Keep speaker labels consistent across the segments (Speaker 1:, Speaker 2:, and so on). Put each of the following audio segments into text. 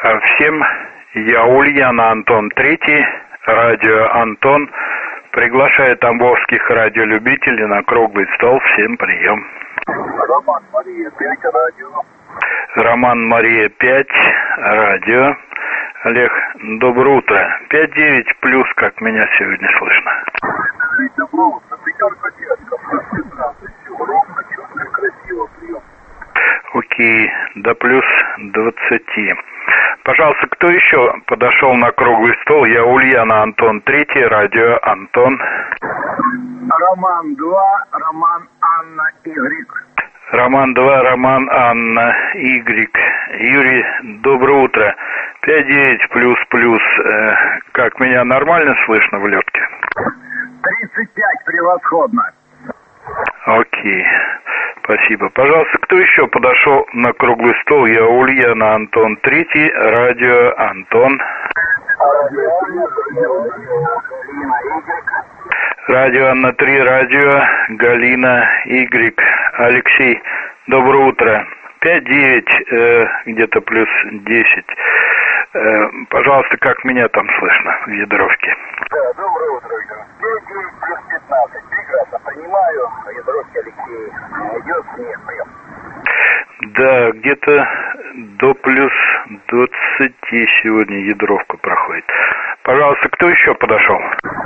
Speaker 1: Всем, я Ульяна, Антон Третий, радио Антон, приглашает тамбовских радиолюбителей на круглый стол. Всем прием.
Speaker 2: Роман, Мария, 5, радио.
Speaker 1: Роман, Мария, 5, радио. Олег, доброе утро. 5-9 плюс, как меня сегодня слышно.
Speaker 2: Доброе утро. Пятерка детка. Все ровно, четко, красиво, прием.
Speaker 1: Окей, до плюс 20. Пожалуйста, кто еще подошел на круглый стол? Я Ульяна, Антон Третий, радио Антон.
Speaker 2: Роман 2, Роман, Анна, Y.
Speaker 1: Роман 2, Роман, Анна, Y. Юрий, доброе утро. 5-9 плюс. Как меня нормально слышно в лётке?
Speaker 2: 35, превосходно.
Speaker 1: Окей, спасибо. Пожалуйста, кто еще подошел на круглый стол? Я Ульяна, Антон Третий, радио Антон. Радио Анна 3, радио Галина Y. Алексей, доброе утро. 5-9, где-то плюс 10. Пожалуйста, как меня там слышно в Ядровке?
Speaker 2: Да, доброе утро, Виктор. 5-9 плюс 15. Прекрасно понимаю. Ядровский Алексей. Идет снег, прием.
Speaker 1: Да, где-то до плюс 20 сегодня Ядровка проходит. Пожалуйста, кто еще подошел?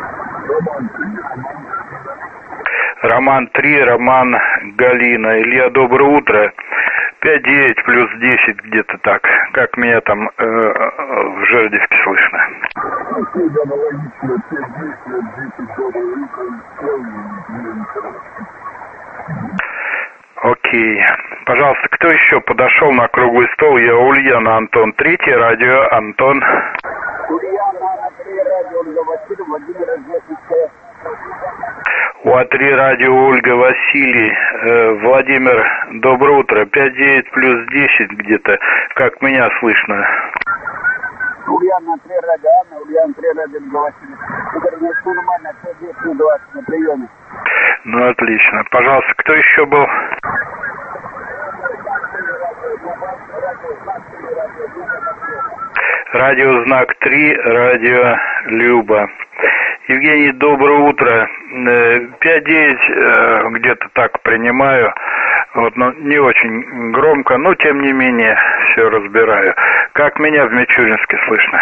Speaker 1: Роман 3, Роман, Галина. Илья, доброе утро. 5-9 плюс 10 где-то так. Как меня там в Жердевке слышно? Окей. Пожалуйста, кто еще подошел на круглый стол? Я Ульяна, Антон Третий, радио Антон.
Speaker 2: Ульяна, Анна 3, радио Ольга Василий, Владимир Рождественская.
Speaker 1: УА3 радио Ольга Василий. Владимир, доброе утро. 5-9 плюс 10 где-то. Как меня слышно?
Speaker 2: Ульяна 3, радио Анна, Ульяна 3, радио Ольга Василий. Игорь, все нормально, 5-9 плюс 20 на приеме.
Speaker 1: Ну, отлично. Пожалуйста, кто еще был? Радио Знак 3, радио Люба. Евгений, доброе утро. 5-9 где-то так принимаю. Вот, но не очень громко, но тем не менее все разбираю. Как меня в Мичуринске слышно?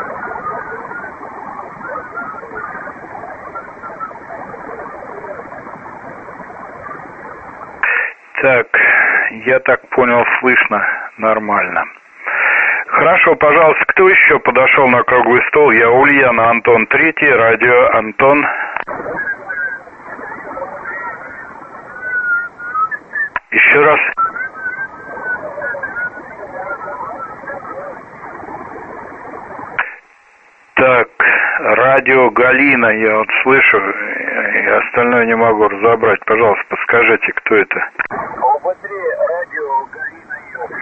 Speaker 1: Так, я так понял, слышно нормально. Хорошо, пожалуйста, кто еще подошел на круглый стол? Я Ульяна, Антон Третий, радио Антон. Еще раз. Так, радио Галина, я вот слышу, и остальное не могу разобрать. Пожалуйста, подскажите, кто это?
Speaker 2: ОБ3 радио Галина Йод.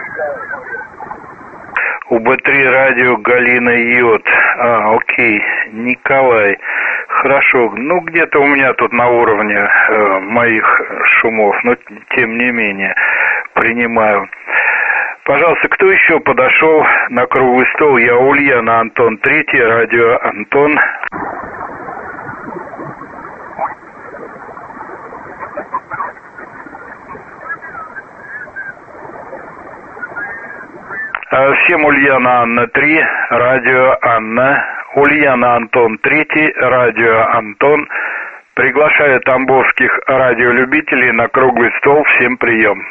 Speaker 1: УБ3 радио Галина Йод. Окей, Николай. Хорошо, ну где-то у меня тут на уровне моих шумов, но тем не менее принимаю. Пожалуйста, кто еще подошел на круглый стол? Я Ульяна, Антон Третий, радио Антон. Всем Ульяна, Анна 3, радио Анна. Ульяна, Антон Третий, радио Антон. Приглашаю тамбовских радиолюбителей на круглый стол. Всем прием.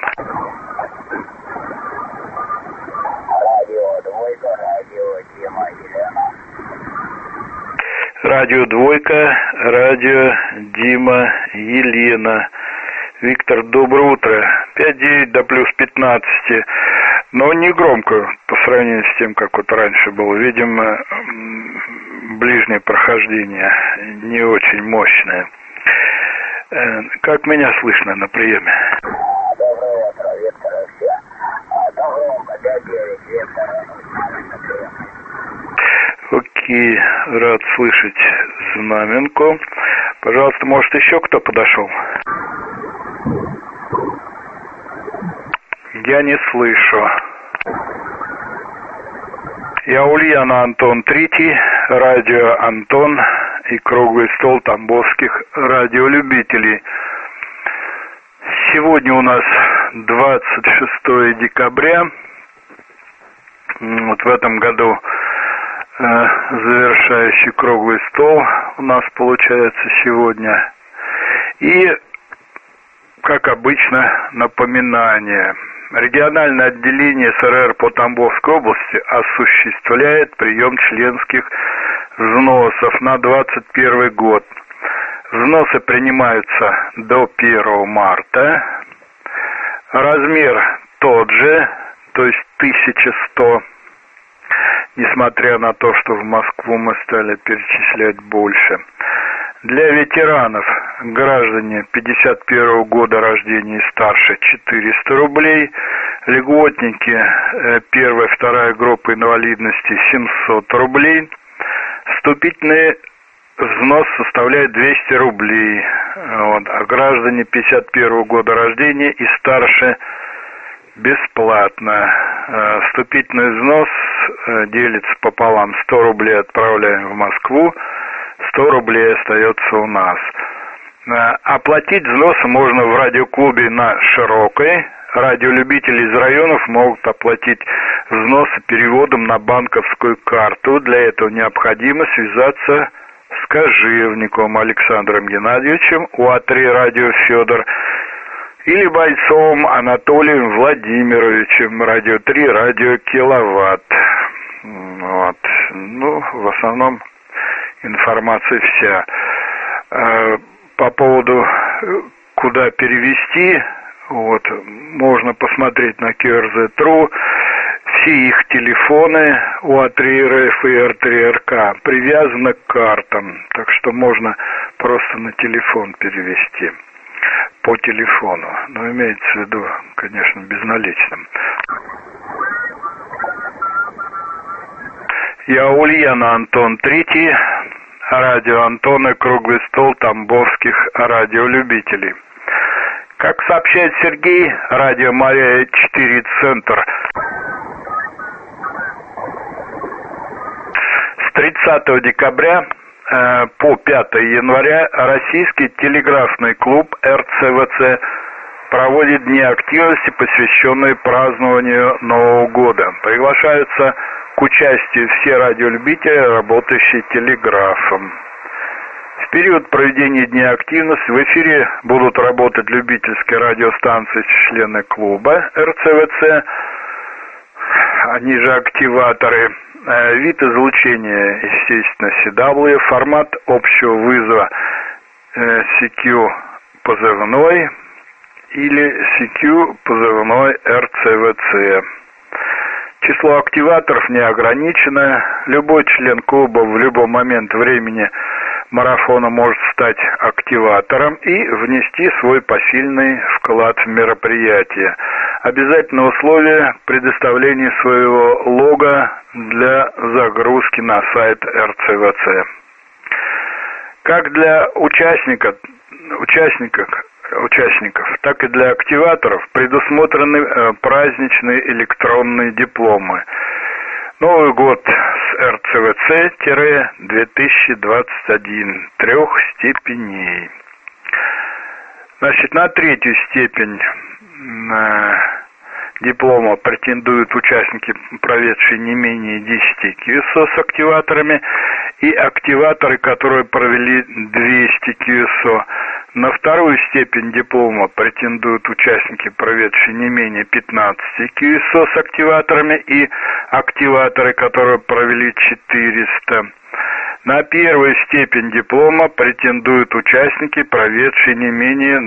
Speaker 1: Радио Двойка, радио Дима, Елена. Виктор, доброе утро. 5-9 до плюс 15. Но не громко по сравнению с тем, как вот раньше было. Видимо, ближнее прохождение не очень мощное. Как меня слышно на приеме?
Speaker 2: Доброе утро, Виктор, все. Громко, 5-9, Виктор.
Speaker 1: Окей, рад слышать знаменку. Пожалуйста, может еще кто подошел? Я не слышу. Я Ульяна, Антон Третий, радио Антон и круглый стол тамбовских радиолюбителей. Сегодня у нас 26 декабря. Вот в этом году завершающий круглый стол у нас получается сегодня. И, как обычно, напоминание. Региональное отделение СРР по Тамбовской области осуществляет прием членских взносов на 2021 год. Взносы принимаются до 1 марта. Размер тот же, то есть 1100. Несмотря на то, что в Москву мы стали перечислять больше. Для ветеранов, граждане 51 года рождения и старше, 400 рублей. Льготники 1-2 группы инвалидности 700 рублей. Вступительный взнос составляет 200 рублей. Вот. А граждане 51 года рождения и старше бесплатно. Вступительный взнос делится пополам. 100 рублей отправляем в Москву, 100 рублей остается у нас. Оплатить взносы можно в радиоклубе на Широкой. Радиолюбители из районов могут оплатить взносы переводом на банковскую карту. Для этого необходимо связаться с Кожевниковым Александром Геннадьевичем, УА-3 радио Федор, или Бойцовым Анатолием Владимировичем, радио 3, радио Киловатт. Вот. Ну, в основном информация вся. По поводу, куда перевести, вот, можно посмотреть на QRZ.ru. Все их телефоны УА-3РФ и Р3РК привязаны к картам, так что можно просто на телефон перевести. По телефону. Но имеется в виду, конечно, безналичным. Я Ульяна, Антон Третий, радио Антон и круглый стол тамбовских радиолюбителей. Как сообщает Сергей, радио Мария-4 Центр. С 30 декабря по 5 января Российский телеграфный клуб РЦВЦ проводит дни активности, посвященные празднованию Нового года. Приглашаются к участию все радиолюбители, работающие телеграфом. В период проведения дня активности в эфире будут работать любительские радиостанции, члены клуба РЦВЦ, они же активаторы. Вид излучения, естественно, CW, формат общего вызова CQ позывной или CQ позывной РЦВЦ. Число активаторов не ограничено. Любой член клуба в любой момент времени марафона может стать активатором и внести свой посильный вклад в мероприятие. Обязательное условие – предоставление своего лога для загрузки на сайт РЦВЦ. Как для участников, так и для активаторов предусмотрены праздничные электронные дипломы. Новый год с РЦВЦ-2021 3 степеней. Значит, на 3-ю степень диплома претендуют участники, проведшие не менее 10 QSO с активаторами, и активаторы, которые провели 200 QSO. На 2-ю степень диплома претендуют участники, проведшие не менее 15 QSO с активаторами, и активаторы, которые провели 400. На 1-ю степень диплома претендуют участники, проведшие не менее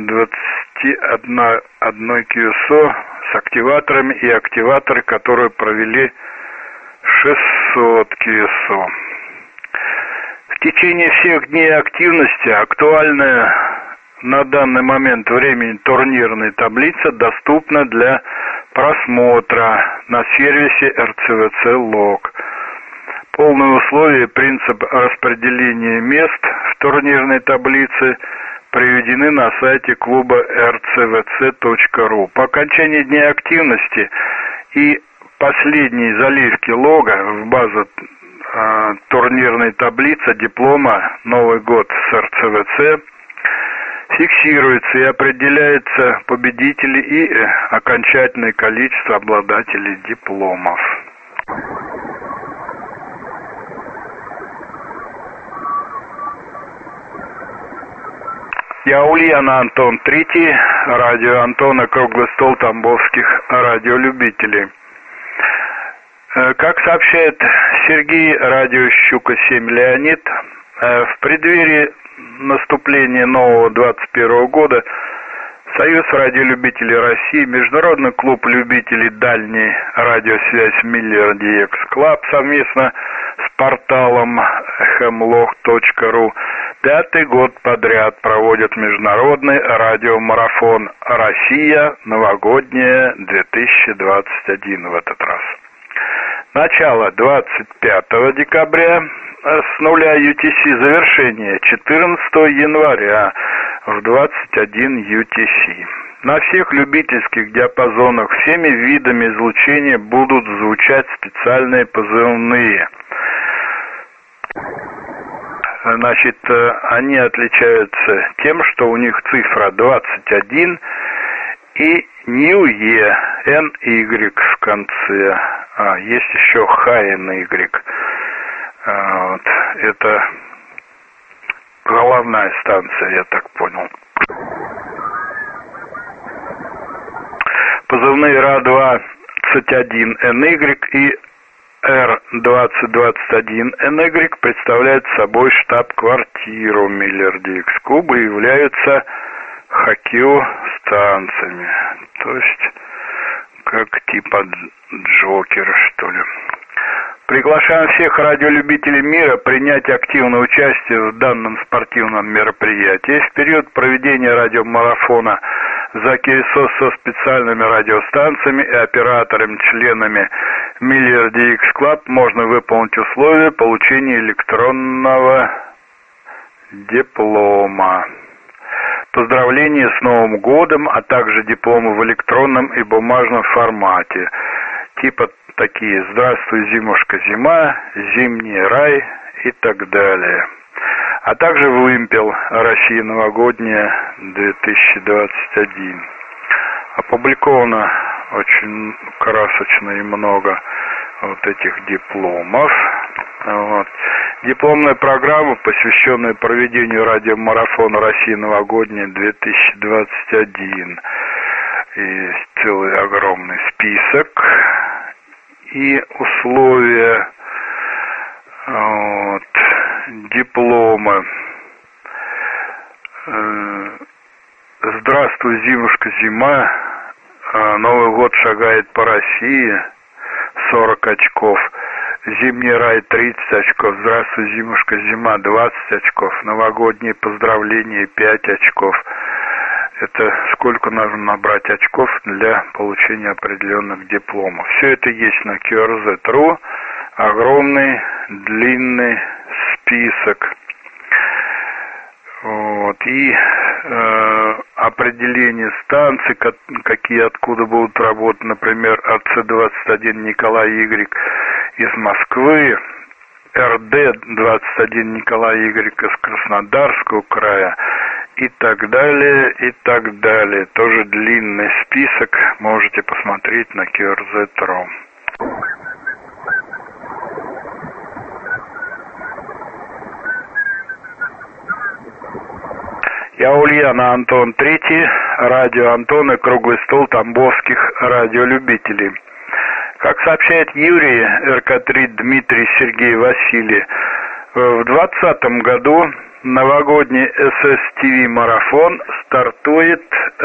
Speaker 1: 21 QSO с активаторами, и активаторы, которые провели 600 QSO. В течение всех дней активности актуальная на данный момент времени турнирная таблица доступна для просмотра на сервисе РЦВЦ Лог. Полные условия и принцип распределения мест в турнирной таблице приведены на сайте клуба rcvc.ru. По окончании дня активности и последней заливки лога в базу турнирной таблицы диплома «Новый год с РЦВЦ» фиксируется и определяется победители и окончательное количество обладателей дипломов. Я Ульяна Антон Третий, радио Антона, круглый стол тамбовских радиолюбителей. Как сообщает Сергей, радио Щука-7 Леонид, в преддверии наступления нового 21 года Союз радиолюбителей России, Международный клуб любителей дальней радиосвязи Miller DX Club совместно с порталом hemlock.ru 5-й год подряд проводят международный радиомарафон «Россия. Новогодняя 2021» в этот раз. Начало 25 декабря с нуля UTC, завершение 14 января в 21 UTC. На всех любительских диапазонах всеми видами излучения будут звучать специальные позывные. Значит, они отличаются тем, что у них цифра 21 и NY, NY в конце. Есть еще HNY. Вот. Это головная станция, я так понял. Позывные РА-21NY и R2021NY представляют собой штаб-квартиру Miller DX клуба и являются хоккео-станциями. То есть, как типа Джокера, что ли. Приглашаем всех радиолюбителей мира принять активное участие в данном спортивном мероприятии. В период проведения радиомарафона за КСО со специальными радиостанциями и операторами-членами Miller DX Club можно выполнить условия получения электронного диплома. Поздравления с Новым годом, а также дипломы в электронном и бумажном формате. Типа такие «Здравствуй, зимушка, зима», «Зимний рай» и так далее. А также «Вымпел. Россия новогодняя 2021». Опубликовано очень красочно и много вот этих дипломов. Вот. Дипломная программа, посвященная проведению радиомарафона «Россия новогодняя 2021». Есть целый огромный список и условия вот, диплома. «Здравствуй, зимушка, зима», «Новый год шагает по России», 40 очков, «Зимний рай» 30 очков, «Здравствуй, зимушка, зима» 20 очков, «Новогодние поздравления» 5 очков. Это сколько нужно набрать очков для получения определенных дипломов. Все это есть на QRZ.ru. Огромный, длинный список. Вот. И определение станций, какие откуда будут работать, например, АЦ-21 Николай Y из Москвы, РД-21 Николай Y из Краснодарского края, и так далее, и так далее. Тоже длинный список, можете посмотреть на QRZ.ru. Я Ульяна Антон Третий, радио Антон и круглый стол тамбовских радиолюбителей. Как сообщает Юрий, РК-3 Дмитрий Сергей Василий, в 2020 году новогодний СС-ТВ марафон стартует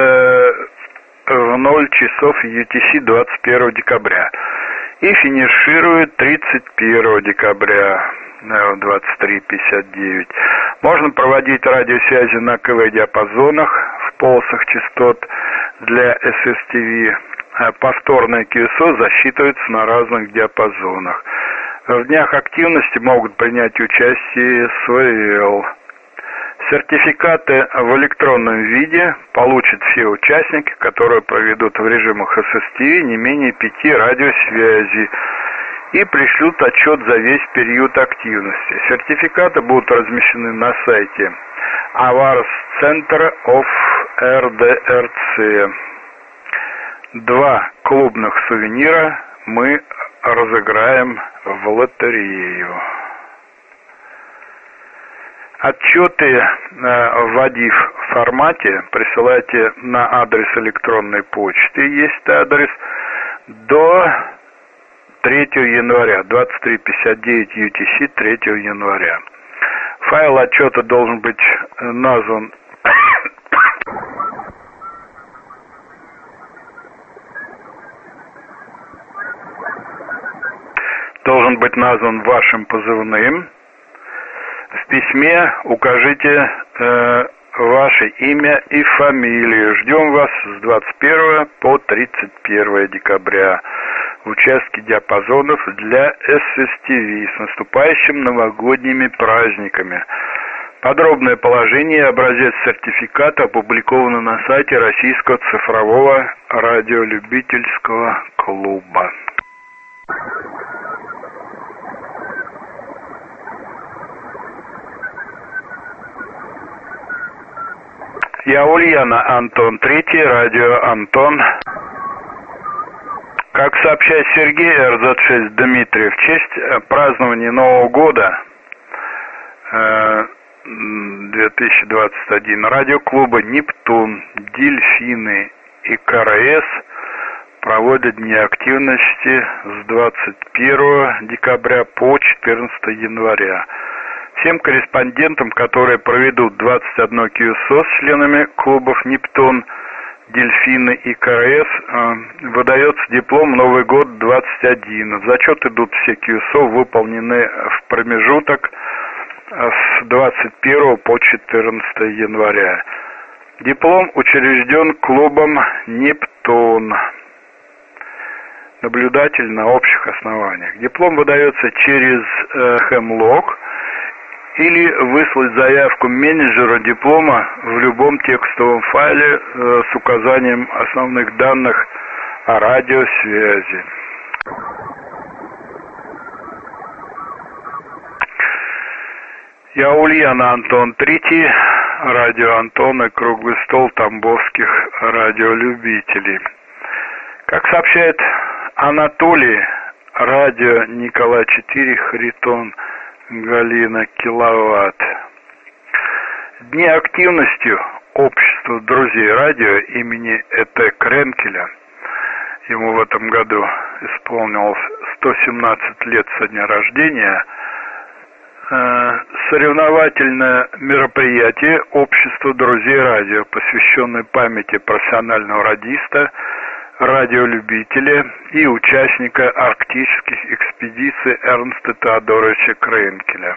Speaker 1: в 0 часов UTC 21 декабря и финиширует 31 декабря в 23:59. Можно проводить радиосвязи на КВ-диапазонах в полосах частот для СС-ТВ. Повторное QSO засчитывается на разных диапазонах. В днях активности могут принять участие СВЛ. Сертификаты в электронном виде получат все участники, которые проведут в режимах SSTV не менее 5 радиосвязей и пришлют отчет за весь период активности. Сертификаты будут размещены на сайте Avars Center of RDRC. 2 клубных сувенира мы разыграем в лотерею. Отчеты в ADIF формате присылайте на адрес электронной почты, есть адрес, до 3 января, 23:59 UTC 3 января. Файл отчета должен быть назван вашим позывным. В письме укажите ваше имя и фамилию. Ждем вас с 21 по 31 декабря в участке диапазонов для SSTV. С наступающими новогодними праздниками. Подробное положение и образец сертификата опубликовано на сайте Российского цифрового радиолюбительского клуба. Я Ульяна Антон, 3, радио Антон. Как сообщает Сергей РЗ-6 Дмитрий, в честь празднования Нового года 2021 радиоклубы «Нептун», «Дельфины» и КРС проводят дни активности с 21 декабря по 14 января. Всем корреспондентам, которые проведут 21 QSO с членами клубов «Нептун», «Дельфины» и КРС, выдается диплом «Новый год-21». В зачет идут все QSO, выполнены в промежуток с 21 по 14 января. Диплом учрежден клубом «Нептун». Наблюдатель на общих основаниях. Диплом выдается через Hemlock или выслать заявку менеджеру диплома в любом текстовом файле с указанием основных данных о радиосвязи. Я Ульяна Антон, 3, радио Антон и круглый стол тамбовских радиолюбителей. Как сообщает Анатолий, радио Николай 4, Харитон, Галина, киловатт. Дни активности общества друзей радио имени Э.Т. Кренкеля, ему в этом году исполнилось 117 лет со дня рождения, соревновательное мероприятие общества друзей радио, посвященное памяти профессионального радиста, радиолюбителя и участника арктических экспедиций Эрнста Теодоровича Кренкеля.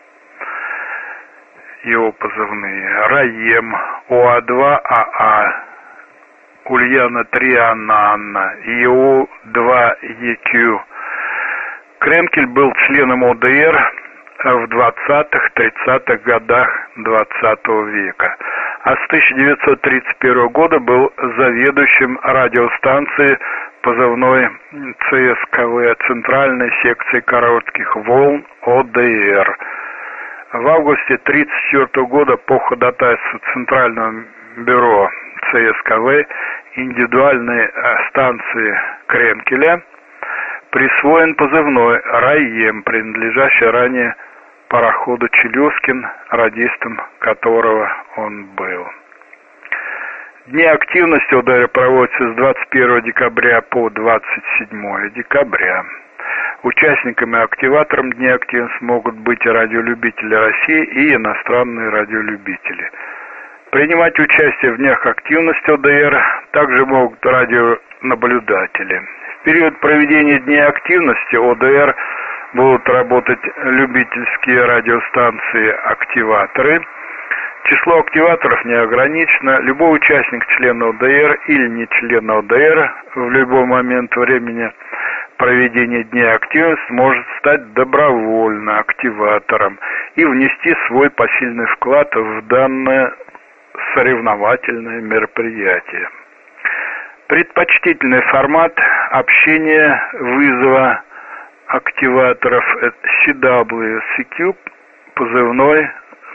Speaker 1: Его позывные: РАЕМ, ОА2АА, Ульяна 3, Анна, ИУ2ЕК. Кренкель был членом ОДР в 20-30-х годах 20 века, а с 1931 года был заведующим радиостанции позывной ЦСКВ, Центральной секции коротких волн ОДР. В августе 1934 года по ходатайству Центрального бюро ЦСКВ индивидуальной станции Кренкеля присвоен позывной РАЕМ, принадлежащий ранее пароходу «Челюскин», радистом которого он был. Дни активности ОДР проводятся с 21 декабря по 27 декабря. Участниками и активатором Дней активности могут быть и радиолюбители России, и иностранные радиолюбители. Принимать участие в Днях активности ОДР также могут радионаблюдатели. В период проведения Дней активности ОДР будут работать любительские радиостанции-активаторы. Число активаторов не ограничено. Любой участник, член ОДР или не член ОДР в любой момент времени проведения дня активности может стать добровольно активатором и внести свой посильный вклад в данное соревновательное мероприятие. Предпочтительный формат общения вызова активаторов CWCQ, позывной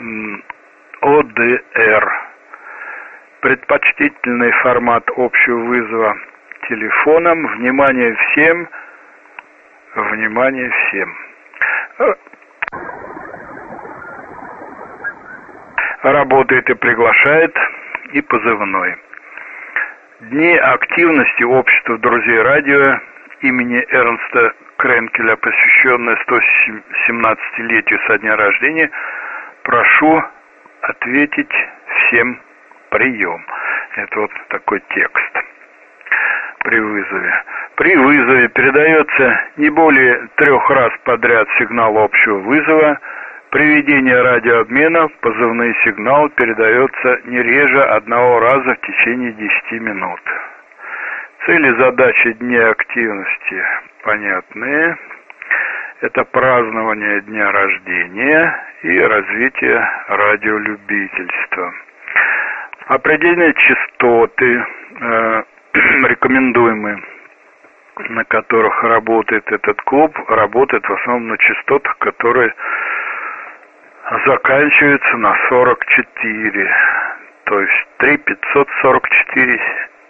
Speaker 1: ОДР. Предпочтительный формат общего вызова телефоном. Внимание всем. Внимание всем. Работает и приглашает и позывной. Дни активности общества друзей радио имени Эрнста Кренкеля, посвященные 117-летию со дня рождения, прошу ответить всем прием. Это вот такой текст при вызове. При вызове передается не более 3 раз подряд сигнал общего вызова. При ведении радиообмена позывной сигнал передается не реже 1 раза в течение 10 минут. Цели и задачи дня активности понятные. Это празднование дня рождения и развитие радиолюбительства. Определенные частоты рекомендуемые, на которых работает этот клуб, работает в основном на частотах, которые заканчиваются на 44, то есть 3544,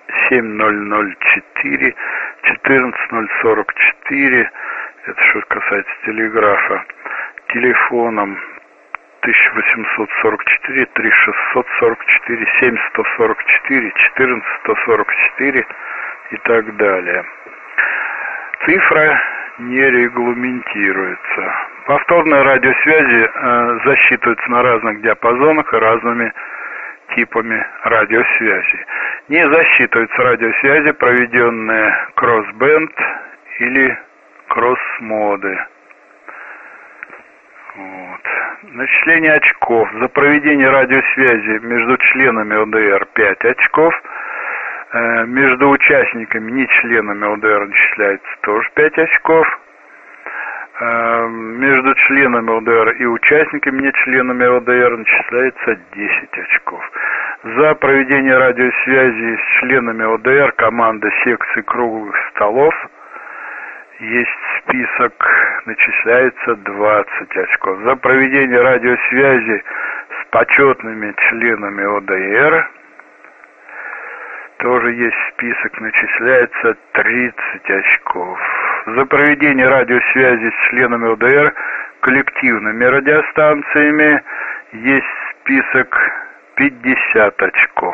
Speaker 1: 7004, 14044, это что касается телеграфа, телефоном 1844, 3644, 7144, 14144 и так далее. Цифра не регламентируется. Повторные радиосвязи засчитываются на разных диапазонах и разными типами радиосвязи. Не засчитываются радиосвязи, проведенные кросс-бенд или кросс-моды. Вот. Начисление очков. За проведение радиосвязи между членами ОДР 5 очков. Между участниками, не членами ОДР, начисляется тоже 5 очков. Между членами ОДР и участниками, не членами ОДР, начисляется 10 очков. За проведение радиосвязи с членами ОДР команда секций круглых столов есть список, начисляется 20 очков. За проведение радиосвязи с почетными членами ОДР тоже есть список, начисляется 30 очков. За проведение радиосвязи с членами ОДР коллективными радиостанциями есть список 50 очков.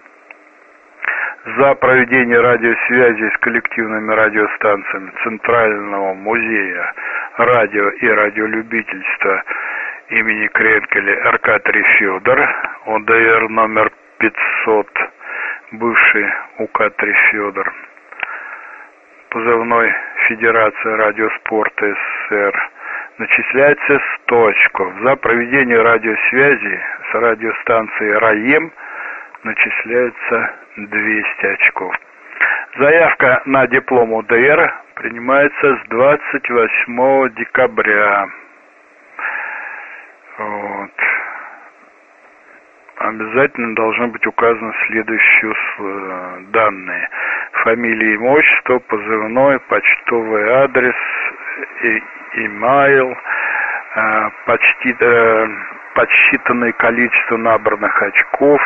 Speaker 1: За проведение радиосвязи с коллективными радиостанциями Центрального музея радио и радиолюбительства имени Кренкеля РК-3 Федор, ОДР номер 500, бывший УК-3 Федор, позывной Федерация радиоспорта СССР, начисляется 100 очков. За проведение радиосвязи с радиостанцией РАЕМ начисляется 200 очков. Заявка на диплом ОДР принимается с 28 декабря. Вот. Обязательно должны быть указаны следующие данные: фамилия, имя, отчество, позывной, почтовый адрес, имейл, подсчитанное количество набранных очков,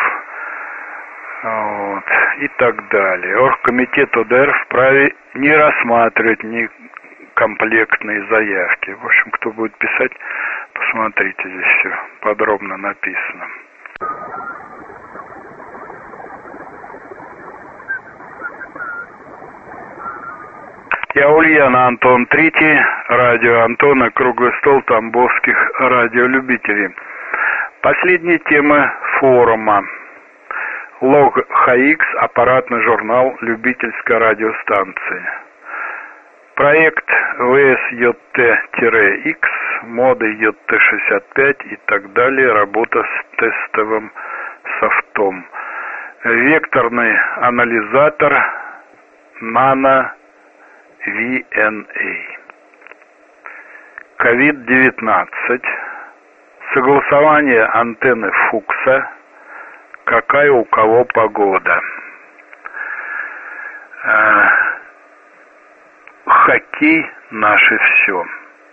Speaker 1: вот, и так далее. Оргкомитет ОДР вправе не рассматривать некомплектные заявки. В общем, кто будет писать, посмотрите, здесь все подробно написано. Я Ульяна, Антон Третий, радио Антона, круглый стол тамбовских радиолюбителей. Последняя тема форума. Лог ХХ, аппаратный журнал любительской радиостанции. Проект ВСЙТ-X, моды ЙТ-65 и так далее, работа с тестовым софтом. Векторный анализатор Nano VNA. COVID-19. Согласование антенны Фукса. Какая у кого погода. Хоккей наше все.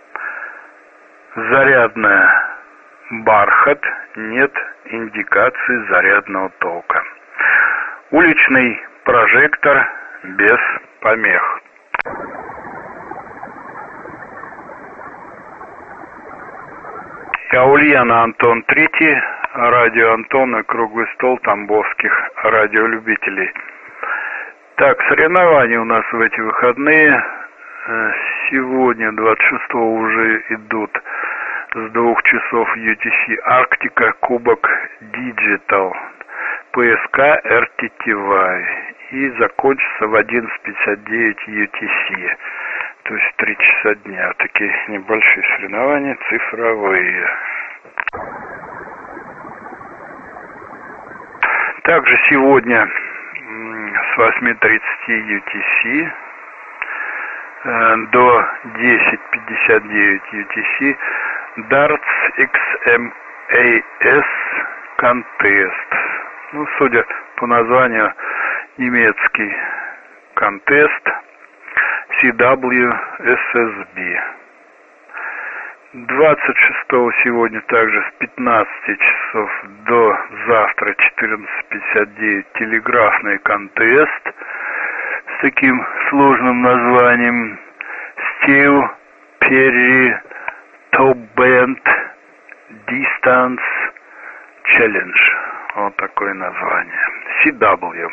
Speaker 1: Зарядная бархат, нет индикации зарядного тока. Уличный прожектор без помех. Я Ульяна, Антон Третий, радио Антон и круглый стол тамбовских радиолюбителей. Так, соревнования у нас в эти выходные. Сегодня, 26-го, уже идут с 2 часов UTC Арктика, Кубок Digital, ПСК RTTY. И закончится в 11:59 UTC. То есть 3 часа дня. Такие небольшие соревнования, цифровые. Также сегодня с 8:30 UTC до 10:59 UTC Darts XMAS Contest. Ну, судя по названию, немецкий контест CWSSB. 26-го сегодня также с 15 часов до завтра 14:59 телеграфный контест с таким сложным названием Steel Perry Top Band Distance Challenge. Вот такое название. CW.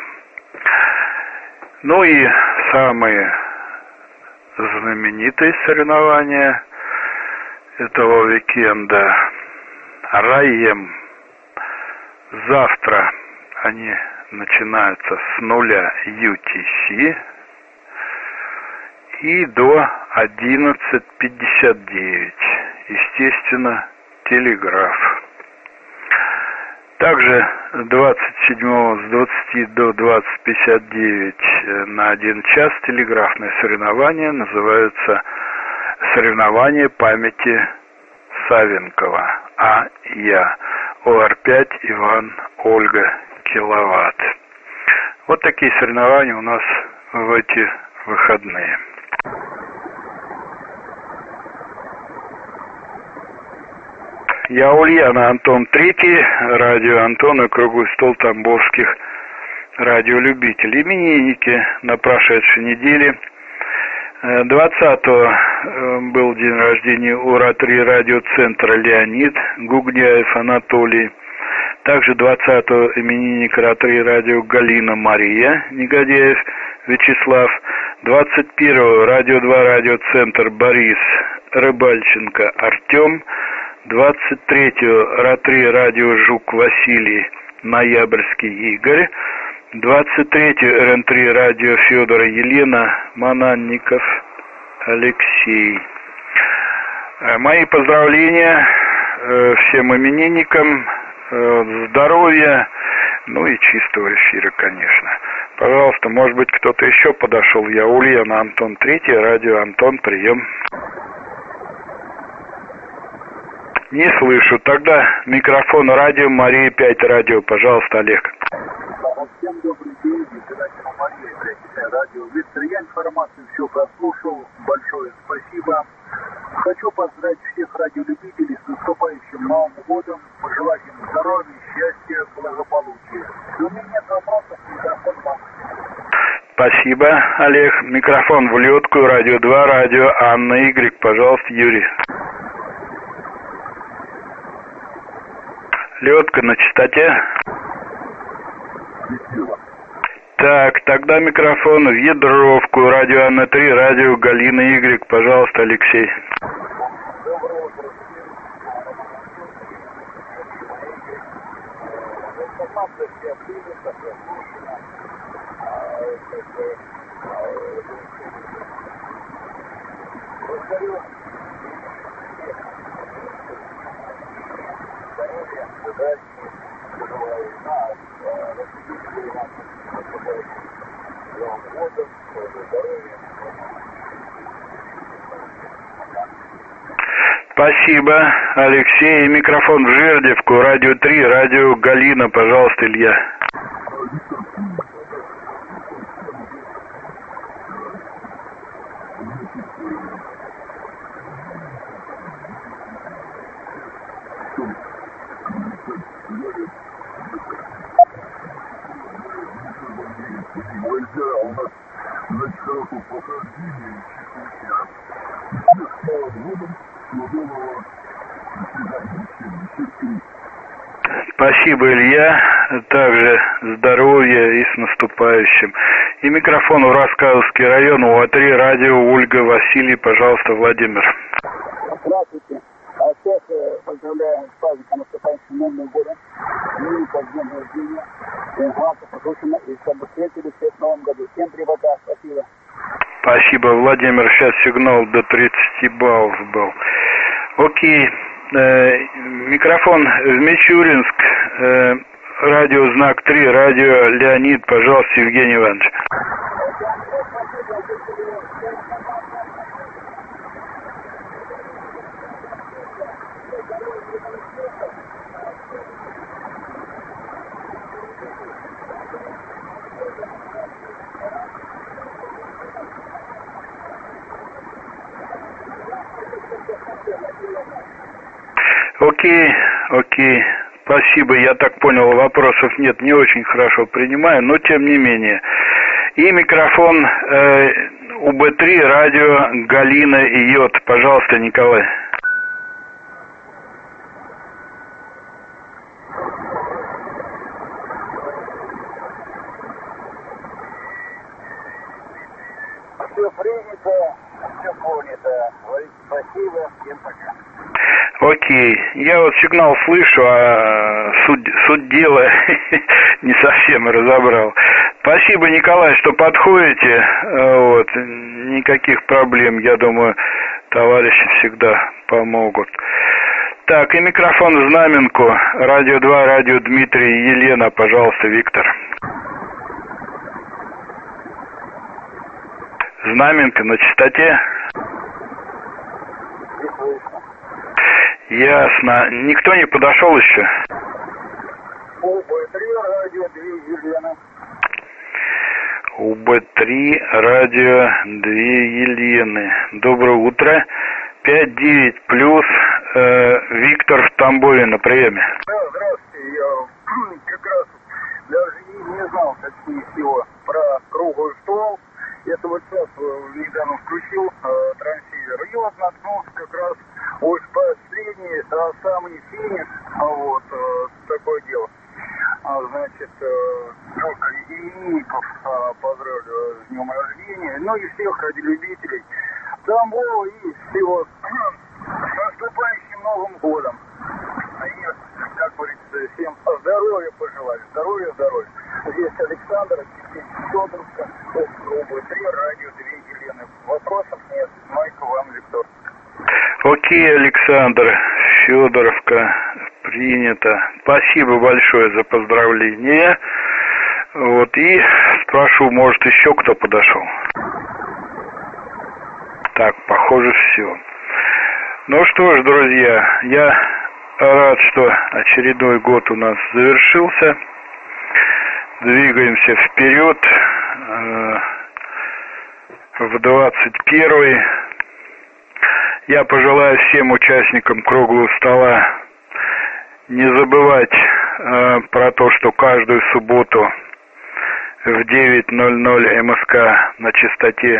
Speaker 1: Ну и самые знаменитые соревнования этого уикенда. РАЕМ. Завтра они начинаются с 0 UTC и до 11:59. Естественно, телеграф. Также 27 с 20 до 20:59 на 1 час телеграфное соревнование называется «Соревнование памяти Савенкова». Я. ОР-5 Иван Ольга Киловатт. Вот такие соревнования у нас в эти выходные. Я Ульяна, Антон Третий, радио Антон и круглый стол тамбовских радиолюбителей. Именинники на прошедшей неделе. 20-го был день рождения у Ра-3 радиоцентра Леонид Гугняев Анатолий. Также 20-го именинник Ра-3 радио Галина Мария Негодяев Вячеслав. 21-го радио 2 радиоцентр Борис Рыбальченко Артем. 23-го Ра-3 радио Жук Василий Ноябрьский Игорь. 23-й РН-3 радио Федора Елена Мананников Алексей. Мои поздравления всем именинникам, здоровья, ну и чистого эфира, конечно. Пожалуйста, может быть, кто-то еще подошел. Я Ульяна, Антон Третий, радио Антон, прием. Не слышу. Тогда микрофон радио Мария 5 радио. Пожалуйста, Олег.
Speaker 2: Всем добрый день, избиратель Мария 5 радио. Виктор, я информацию все прослушал. Большое спасибо. Хочу поздравить всех радиолюбителей с наступающим Новым годом. Пожелать им здоровья, счастья, благополучия. У меня нет вопросов, микрофон вам.
Speaker 1: Спасибо, Олег. Микрофон в лёдку, радио 2, радио Анна Y. Пожалуйста, Юрий. Лёдка на частоте. Так, тогда микрофон в Ядровку, радио Анна 3, радио Галина Y. Пожалуйста, Алексей.
Speaker 2: Доброе утро. Информация вся принята, прослушана. Благодарю. Здоровья, удачи, желаю нас, Новым годом, здоровья.
Speaker 1: Спасибо, Алексей. Микрофон в Жердевку, радио 3, радио Галина, пожалуйста, Илья. Спасибо, Илья. Также здоровья и с наступающим. И микрофон в Рассказовский район, УА-3, радио Ольга, Василий, пожалуйста, Владимир.
Speaker 2: Здравствуйте. Всех поздравляю с праздником наступающим Новым годом. Ну, по днем рождения. Глаза послушано, и чтобы встретили всех в Новом году. Всем привода. Спасибо.
Speaker 1: Спасибо, Владимир. Сейчас сигнал до 30 баллов был. Окей. Микрофон в Мичуринск. Радио Знак 3, радио Леонид, пожалуйста, Евгений Иванович. Окей. Спасибо, я так понял, вопросов нет, не очень хорошо принимаю, но тем не менее. И микрофон УБ-3, радио Галина и Йод. Пожалуйста, Николай.
Speaker 2: Все принято, все понято. Спасибо, всем пока.
Speaker 1: Окей, я вот сигнал слышу, а суть дела не совсем разобрал. Спасибо, Николай, что подходите. Вот, никаких проблем, я думаю, товарищи всегда помогут. Так, и микрофон в Знаменку. Радио 2, радио Дмитрий, Елена, пожалуйста, Виктор. Знаменка на частоте. Ясно. Никто не подошел еще?
Speaker 2: УБ-3, радио 2, Елена.
Speaker 1: УБ-3, радио 2, Елены. Доброе утро. 5-9+, Виктор в Тамбове на приеме.
Speaker 2: Да, здравствуйте. Я как раз даже не знал почти всего про круглый стол. Это вот сейчас недавно включил трансивер. И вот наткнулся как раз вот последний, самый финиш, вот, такое дело. Значит, только именинников поздравляю с днем рождения, ну и всех радиолюбителей Тамбова и всего с наступающим Новым годом. И, как говорится, всем здоровья пожелаю, здоровья. Здесь Александр, Федоровка, УБ-3, радио 2, Елены. Вопросов нет, Майка вам, Виктор.
Speaker 1: Окей, Александр, Федоровка, принято. Спасибо большое за поздравление. Вот, и спрошу, может, еще кто подошел? Так, похоже, все. Ну что ж, друзья, я рад, что очередной год у нас завершился. Двигаемся вперед в 21-й. Я пожелаю всем участникам круглого стола не забывать про то, что каждую субботу в 9:00 МСК на частоте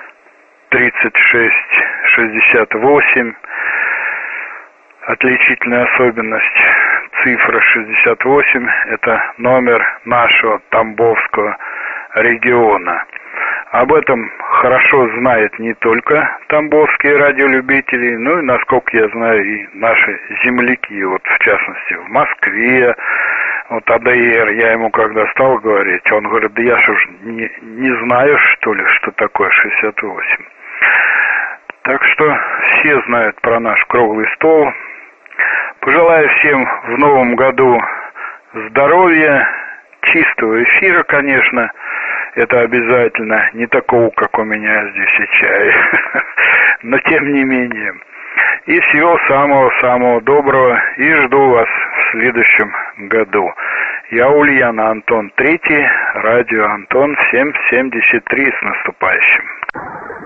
Speaker 1: 3668, отличительная особенность цифра 68, это номер нашего Тамбовского региона. Об этом хорошо знают не только тамбовские радиолюбители, но и, насколько я знаю, и наши земляки, вот в частности в Москве. Вот АДР, я ему когда стал говорить, он говорит, да я что ж не знаю, что ли, что такое 68. Так что все знают про наш круглый стол. Пожелаю всем в новом году здоровья, чистого эфира, конечно, это обязательно, не такого, как у меня здесь и чай, но тем не менее. И всего самого-самого доброго. И жду вас в следующем году. Я Ульяна, Антон Третий, радио Антон 773. С наступающим.